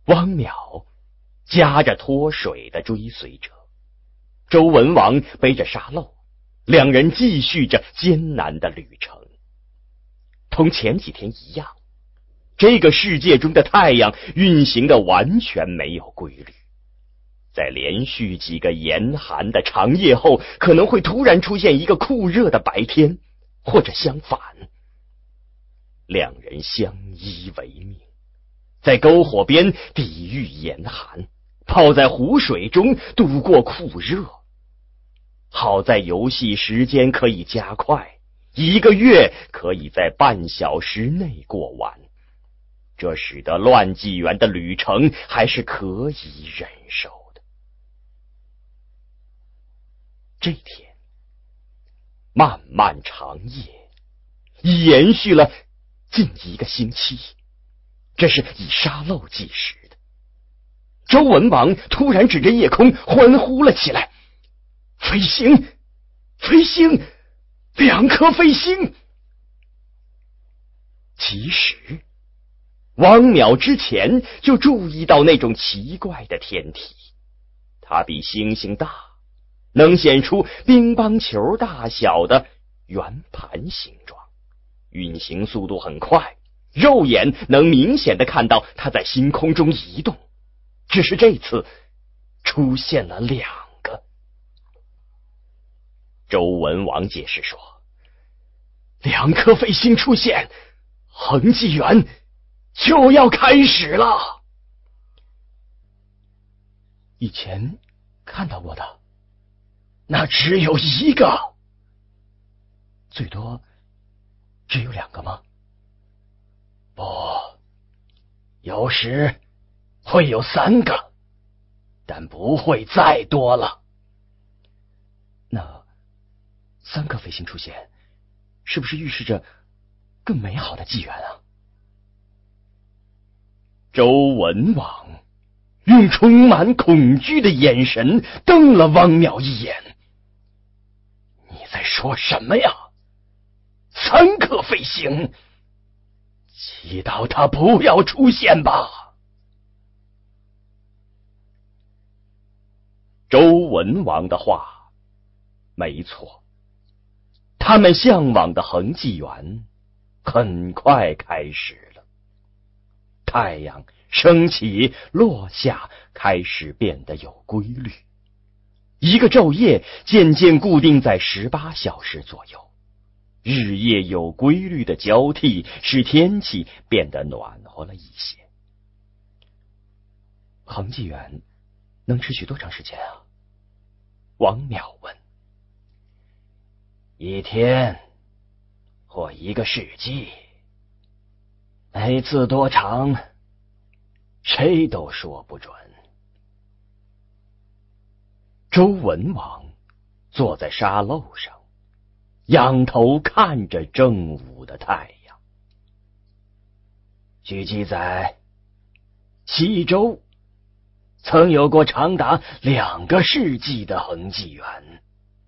汪淼夹着脱水的追随者，周文王背着沙漏，两人继续着艰难的旅程。同前几天一样，这个世界中的太阳运行的完全没有规律，在连续几个严寒的长夜后，可能会突然出现一个酷热的白天，或者相反。两人相依为命，在篝火边抵御严寒，泡在湖水中度过酷热。好在游戏时间可以加快，1个月可以在半小时内过完，这使得乱纪元的旅程还是可以忍受的。这天，漫漫长夜已延续了近1个星期，这是以沙漏计时的。周文王突然指着夜空欢呼了起来：“飞星，飞星，2颗飞星！”其实汪淼之前就注意到那种奇怪的天体，它比星星大，能显出乒乓球大小的圆盘形状，运行速度很快，肉眼能明显的看到它在星空中移动。只是这次出现了2个。周文王解释说，2颗飞星出现，恒纪元就要开始了。以前看到过的那只有1个，最多只有2个吗？不，有时会有3个，但不会再多了。那3颗飞星出现，是不是预示着更美好的纪元啊？周文王用充满恐惧的眼神瞪了汪淼一眼：“你在说什么呀？3颗飞星？祈祷它不要出现吧。”周文王的话没错，他们向往的恒纪元很快开始了。太阳升起落下开始变得有规律，一个昼夜渐渐固定在18小时左右，日夜有规律的交替使天气变得暖和了一些。恒纪元能持续多长时间啊？汪淼问。1天或1个世纪，每次多长谁都说不准。周文王坐在沙漏上，仰头看着正午的太阳。据记载，西周曾有过长达2个世纪的恒纪元。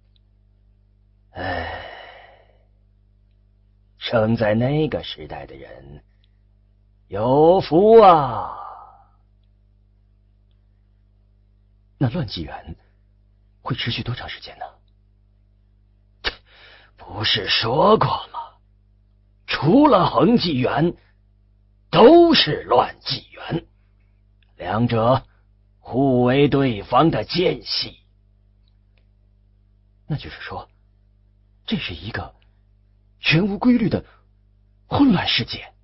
生在那个时代的人有福啊！那乱纪元会持续多长时间呢？不是说过吗？除了恒纪元，都是乱纪元，两者互为对方的间隙。那就是说，这是一个全无规律的混乱世界。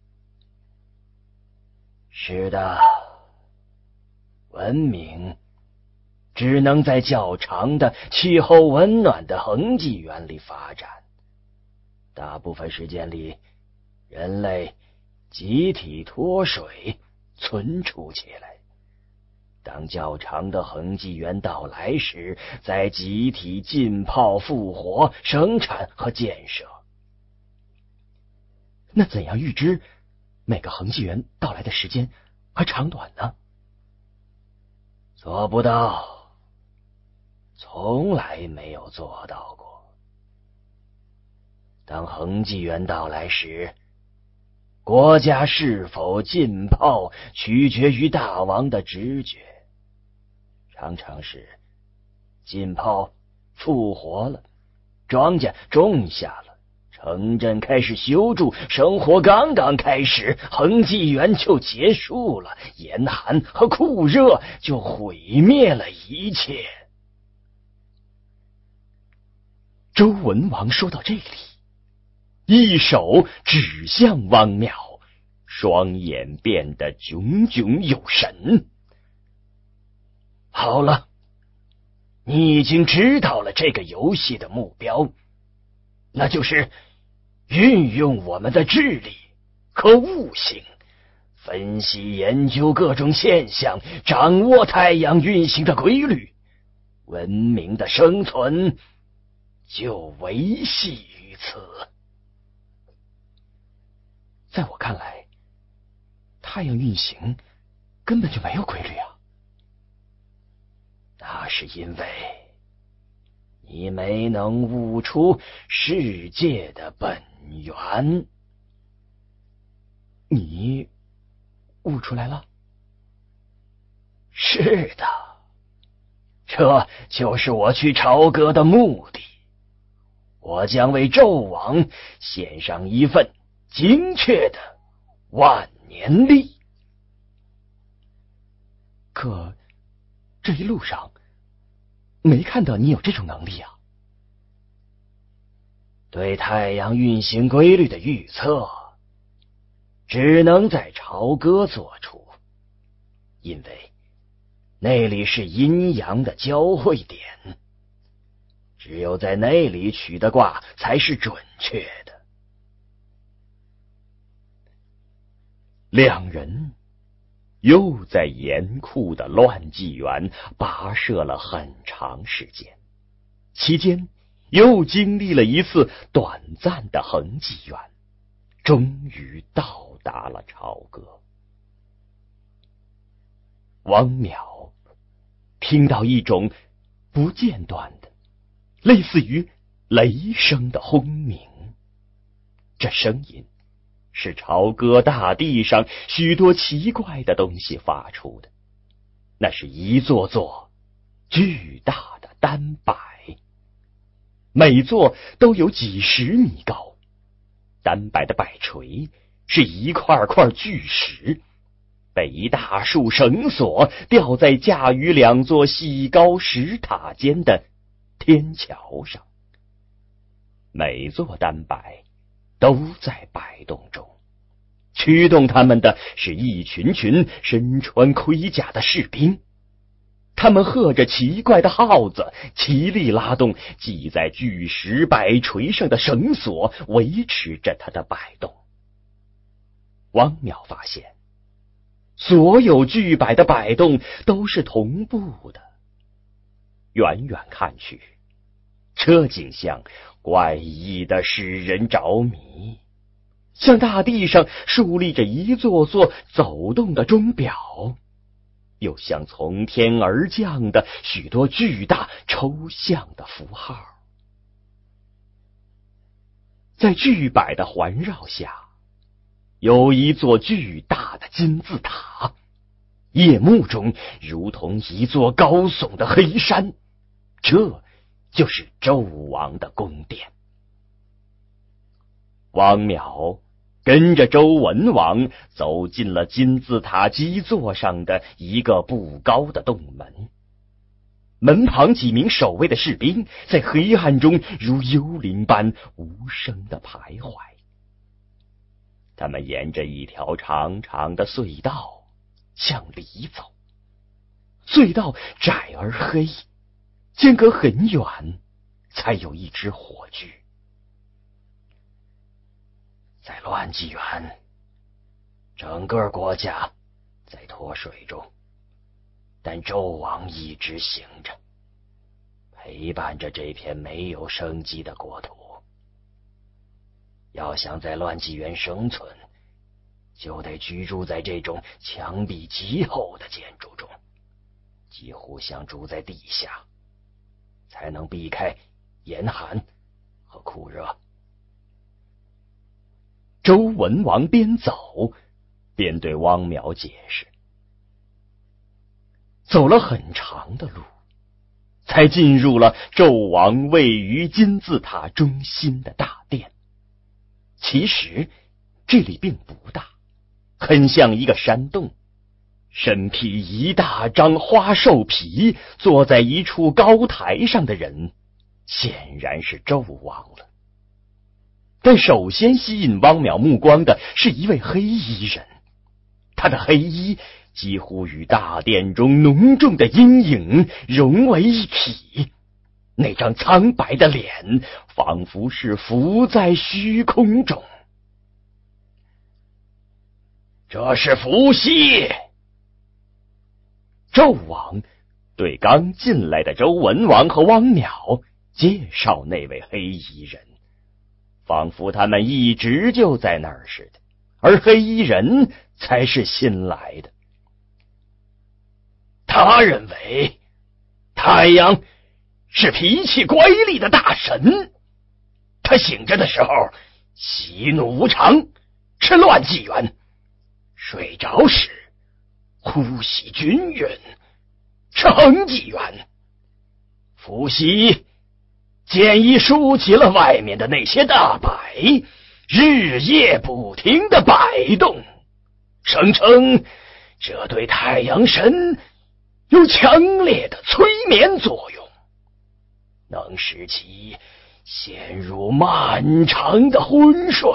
是的，文明只能在较长的气候温暖的恒纪元里发展，大部分时间里人类集体脱水存储起来，当较长的恒纪元到来时，再集体浸泡复活生产和建设。那怎样预知每个恒纪元到来的时间和长短呢？做不到，从来没有做到过。当恒纪元到来时， 国家是否浸泡，取决于大王的直觉。常常是浸泡复活了，庄稼种下了，城镇开始修筑，生活刚刚开始，恒纪元就结束了，严寒和酷热就毁灭了一切。 周文王说到这里，一手指向汪淼，双眼变得炯炯有神。 好了，你已经知道了这个游戏的目标，那就是运用我们的智力和悟性，分析研究各种现象，掌握太阳运行的规律，文明的生存就维系于此。 在我看来，太阳运行根本就没有规律啊。 那是因为你没能悟出世界的本源。 你悟出来了？ 是的，这就是我去朝歌的目的。我将为纣王献上一份精确的万年历。 可这一路上没看到你有这种能力啊。 对太阳运行规律的预测只能在朝歌做出，因为那里是阴阳的交汇点，只有在那里取的卦才是准确的。 两人又在严酷的乱纪元跋涉了很长时间，期间又经历了一次短暂的恒纪元，终于到达了朝歌。汪淼听到一种不间断的类似于雷声的轰鸣，这声音是朝歌大地上许多奇怪的东西发出的，那是一座座巨大的单摆，每座都有几十米高。单摆的摆锤是一块块巨石，被一大束绳索吊在架于两座细高石塔间的天桥上。每座单摆都在摆动中，驱动他们的是一群群身穿盔甲的士兵，他们喝着奇怪的号子，齐力拉动系在巨石摆锤上的绳索，维持着它的摆动。汪淼发现，所有巨摆的摆动都是同步的。远远看去，这景象怪异的使人着迷，像大地上竖立着一座座走动的钟表，又像从天而降的许多巨大抽象的符号。在巨摆的环绕下，有一座巨大的金字塔，夜幕中如同一座高耸的黑山，这就是纣王的宫殿。汪淼跟着周文王走进了金字塔基座上的一个不高的洞门，门旁几名守卫的士兵在黑暗中如幽灵般无声地徘徊。他们沿着一条长长的隧道向里走，隧道窄而黑，间隔很远才有一支火炬。在乱纪元，整个国家在脱水中，但纣王一直行着，陪伴着这片没有生机的国土。要想在乱纪元生存，就得居住在这种墙壁极厚的建筑中，几乎像住在地下，才能避开严寒和酷热。 周文王边走边对汪淼解释。走了很长的路，才进入了纣王位于金字塔中心的大殿。其实这里并不大，很像一个山洞。身披一大张花兽皮，坐在一处高台上的人，显然是纣王了。但首先吸引汪淼目光的是一位黑衣人，他的黑衣几乎与大殿中浓重的阴影融为一体，那张苍白的脸仿佛是浮在虚空中。这是伏羲。纣王对刚进来的周文王和汪淼介绍那位黑衣人，仿佛他们一直就在那儿似的，而黑衣人才是新来的。他认为太阳是脾气乖戾的大神，他醒着的时候喜怒无常，吃乱纪元，睡着时呼吸均匀，是恒纪元。伏羲建议竖起了外面的那些大摆，日夜不停地摆动，声称这对太阳神有强烈的催眠作用，能使其陷入漫长的昏睡。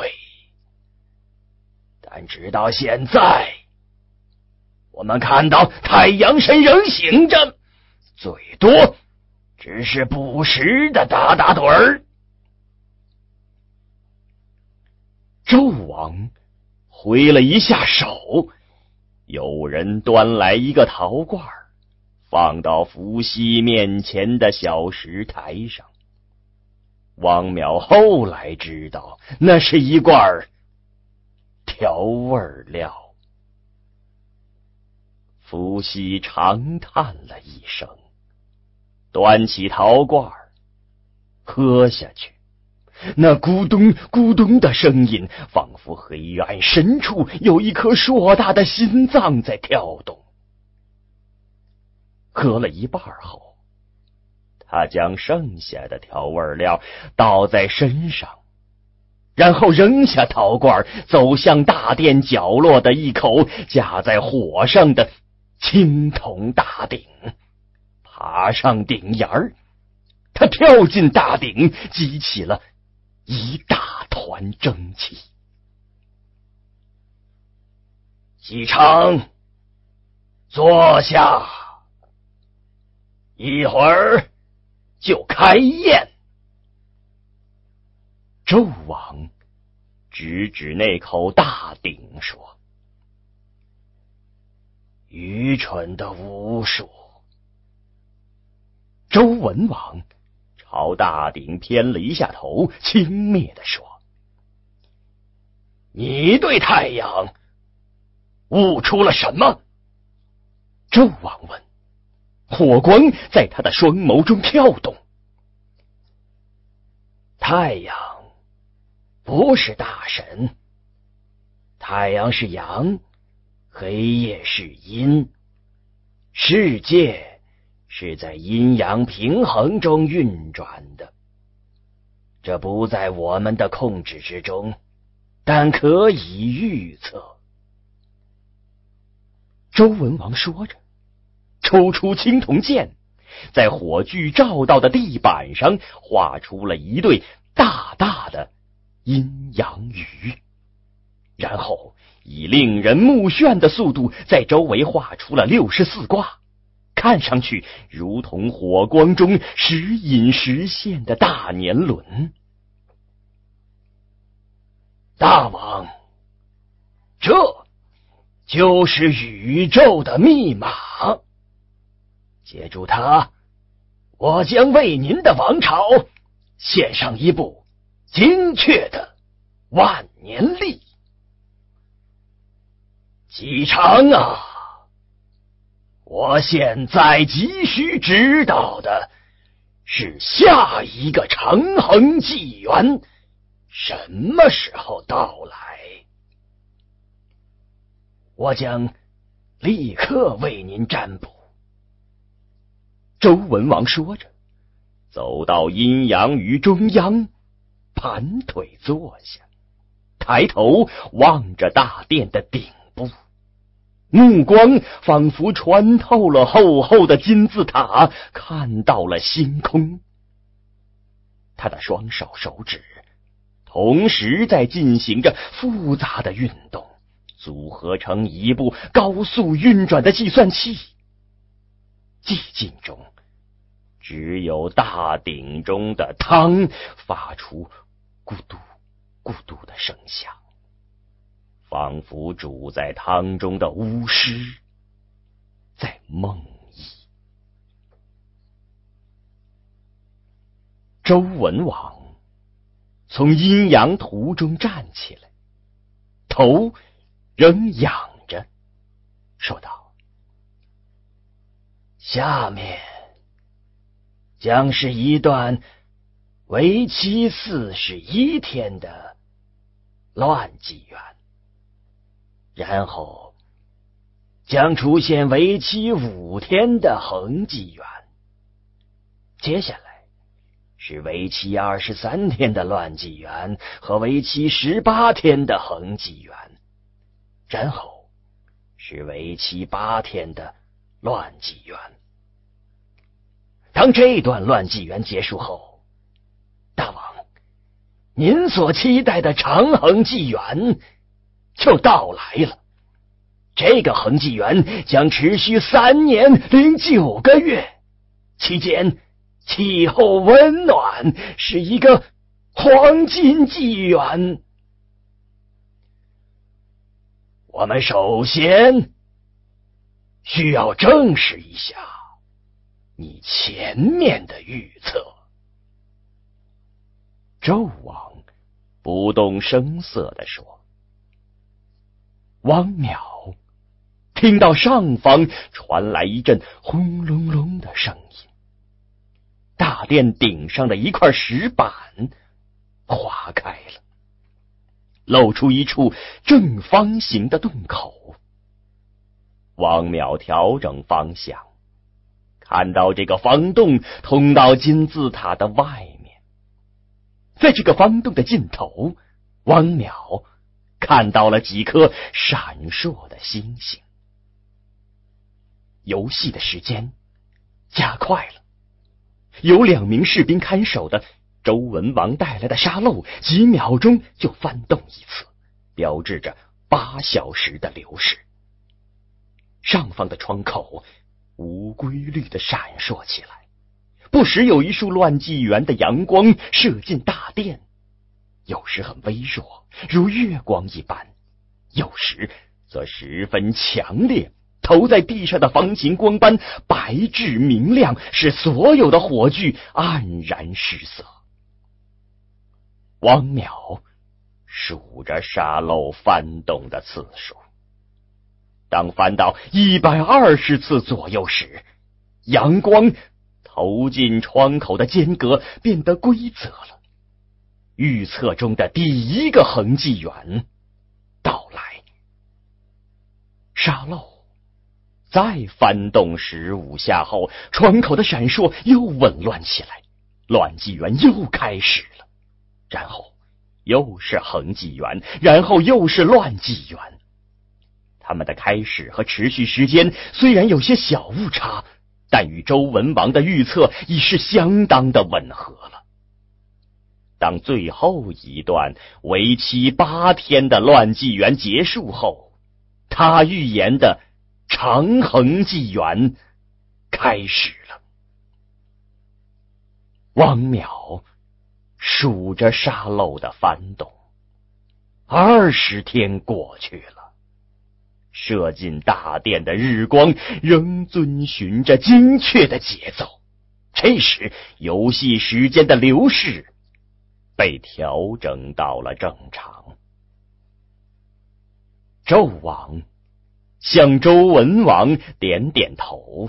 但直到现在，我们看到太阳神仍醒着，最多只是不时的打打盹儿。纣王挥了一下手，有人端来一个陶罐，放到伏羲面前的小石台上。汪淼后来知道，那是一罐调味料。伏羲长叹了一声，端起陶罐喝下去，那咕咚咕咚的声音，仿佛黑暗深处有一颗硕大的心脏在跳动。喝了一半后，他将剩下的调味料倒在身上，然后扔下陶罐，走向大殿角落的一口架在火上的青铜大鼎，爬上鼎沿儿，他跳进大鼎，激起了一大团蒸汽。姬昌，坐下，一会儿就开宴。纣王指指那口大鼎说：愚蠢的巫术。周文王朝大鼎偏了一下头，轻蔑地说：你对太阳悟出了什么？纣王问，火光在他的双眸中跳动。太阳不是大神，太阳是阳，黑夜是阴，世界是在阴阳平衡中运转的，这不在我们的控制之中，但可以预测。周文王说着，抽出青铜剑，在火炬照到的地板上画出了一对大大的阴阳鱼，然后以令人目眩的速度在周围画出了64卦，看上去如同火光中时隐时现的大年轮。大王，这就是宇宙的密码，借助它，我将为您的王朝献上一部精确的万年历。姬昌啊，我现在急需知道的是下一个长恒纪元什么时候到来？我将立刻为您占卜。 周文王说着，走到阴阳鱼中央，盘腿坐下，抬头望着大殿的顶部，目光仿佛穿透了厚厚的金字塔，看到了星空。他的双手手指同时在进行着复杂的运动，组合成一部高速运转的计算器。寂静中，只有大鼎中的汤发出咕嘟咕嘟的声响，仿佛煮在汤中的巫师在梦呓。周文王从阴阳图中站起来，头仍仰着，说道： 下面将是一段为期41天的乱纪元，然后将出现为期5天的恒纪元，接下来是为期23天的乱纪元和为期18天的恒纪元，然后是为期8天的乱纪元。当这段乱纪元结束后，大王，您所期待的长恒纪元就到来了。这个恒纪元将持续3年09个月，期间气候温暖，是一个黄金纪元。我们首先需要证实一下你前面的预测。 纣王不动声色地说。汪淼听到上方传来一阵轰隆隆的声音，大殿顶上的一块石板划开了，露出一处正方形的洞口。汪淼调整方向，看到这个方洞通到金字塔的外面。在这个方洞的尽头，汪淼看到了几颗闪烁的星星。游戏的时间加快了，有2名士兵看守的周文王带来的沙漏几秒钟就翻动一次，标志着8小时的流逝。上方的窗口无规律地闪烁起来，不时有一束乱纪元的阳光射进大殿，有时很微弱，如月光一般，有时则十分强烈，投在地上的方形光斑白炽明亮，使所有的火炬黯然失色。汪淼数着沙漏翻动的次数，当翻到120次左右时，阳光投进窗口的间隔变得规则了。预测中的第一个恒纪元到来。沙漏再翻动15下后，窗口的闪烁又紊乱起来，乱纪元又开始了，然后又是恒纪元，然后又是乱纪元。他们的开始和持续时间虽然有些小误差，但与周文王的预测已是相当的吻合了。当最后一段为期8天的乱纪元结束后，他预言的长恒纪元开始了。汪淼数着沙漏的翻动，20天过去了，射进大殿的日光仍遵循着精确的节奏。这时，游戏时间的流逝被调整到了正常。纣王向周文王点点头：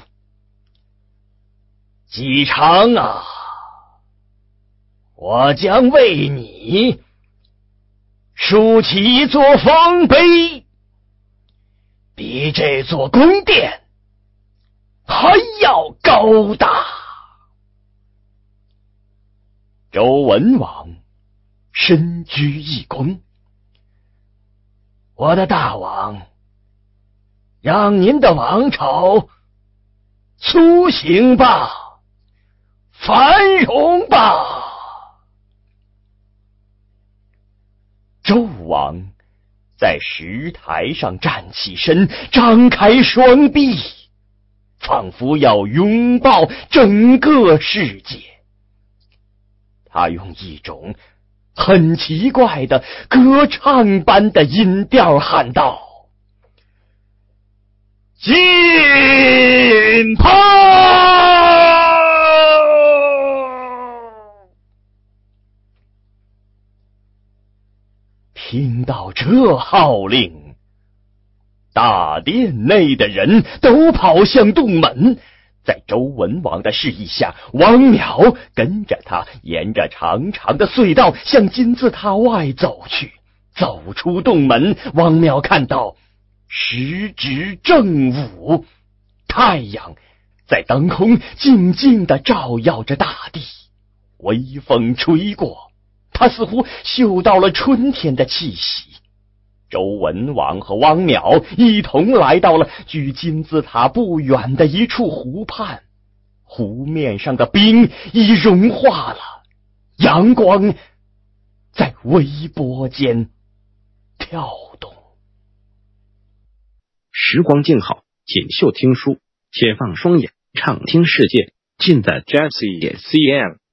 姬昌啊，我将为你竖起一座丰碑，比这座宫殿还要高大。 周文王深鞠一躬： 我的大王，让您的王朝苏醒吧，繁荣吧。 周王在石台上站起身，张开双臂，仿佛要拥抱整个世界。他用一种很奇怪的歌唱般的音调喊道：进炮！听到这号令，大殿内的人都跑向洞门。在周文王的示意下，王邈跟着他沿着长长的隧道向金字塔外走去。走出洞门，王邈看到时值正午，太阳在当空静静地照耀着大地，微风吹过，他似乎嗅到了春天的气息。周文王和王邈一同来到了距金字塔不远的一处湖畔，湖面上的冰已融化了，阳光在微波间跳动。 时光静好，锦绣听书，解放双眼，畅听世界，尽在 Jazzy CM。